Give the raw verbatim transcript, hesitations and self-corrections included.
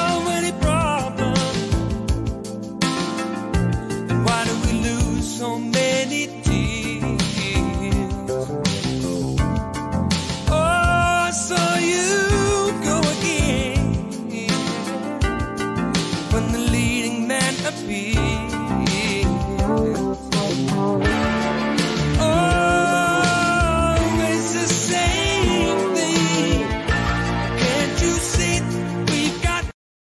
many problems? And why do we lose so many tears? Oh, I saw you go again when the leading man appeared.